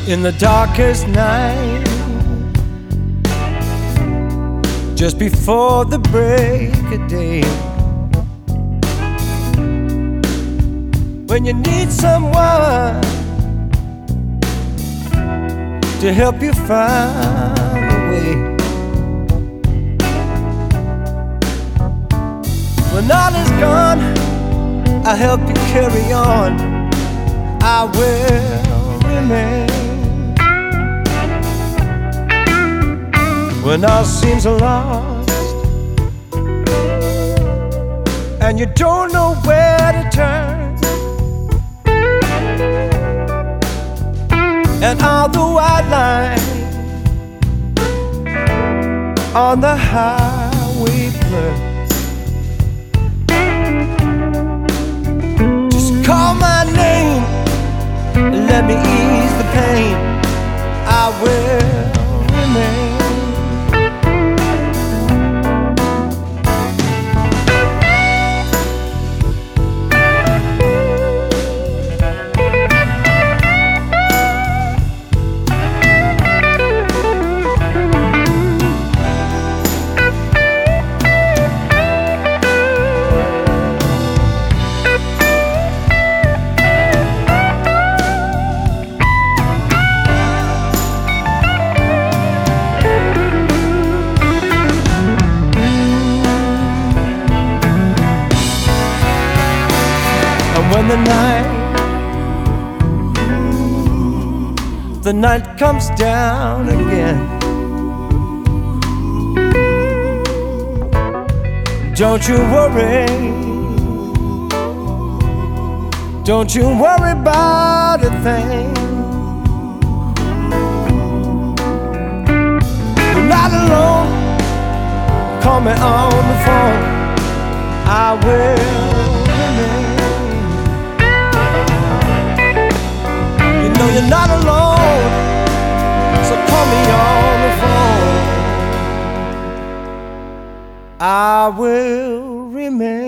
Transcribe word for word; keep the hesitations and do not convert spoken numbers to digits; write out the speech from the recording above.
In the darkest night, just before the break of day, when you need someone to help you find a way, when all is gone, I'll help you carry on. I will remain. When all seems lost and you don't know where to turn, and all the white lines on the highway blur, just call my name and let me ease the pain. I will remain. When the night, the night comes down again, don't you worry, don't you worry about a thing. You're not alone, call me on the phone, I will remain. No, you're not alone, so call me on the phone. I will remain.